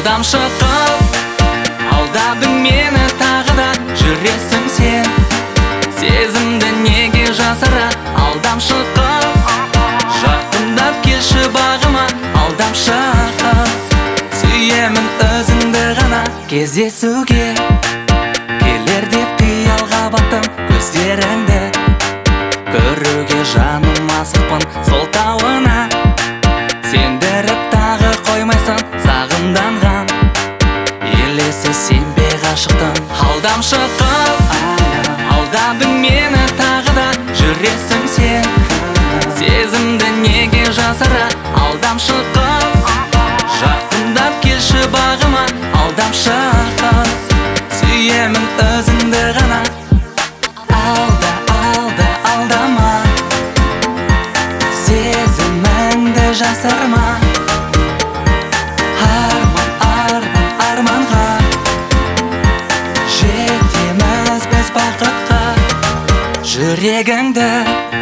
Алдамшы қыз, алдадың мені тағы да жүресің сен. Сезімді неге жасыра? Алдамшы қыз, жақындап келші бағыма. Алдамшы қыз, сүйемін өзіңді ғана. Кездесуге келер деп қиялға баттым, көздеріңді көруге жаным асықпын. Сол тауына сендіріп тағы қоймайсың, сағымданған елесі сенбе ғашықтым. Алдамшы қыз, алдадың мені тағы да жүресің сен. Сезімді неге жасыра? Алдамшы қыз, жақындап келші бағыма. Алдамшы қыз, сүйемін өзіңді ғана. Алда, алда, алдама, сезіміңді жасырма. Арман, арман, арманға жетеміз біз бақытқа. Жүрегіңді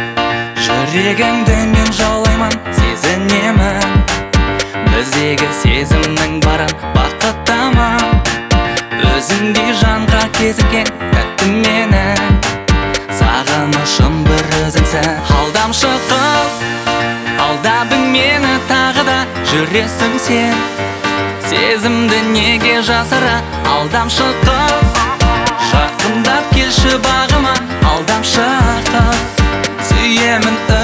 мен жаулаймын, сезінемін біздегі сезімнің барын бақыттамын. Өзіңдей жанға кезіккен тәтті менің, сағынышым бір өзіңсің. Алдамшы қыз, алдадың мені тағы да жүресің сен. Сезімді неге жасыра? Алдамшы қыз, жақындап келші бағыма. Алдамшы қыз, сүйемін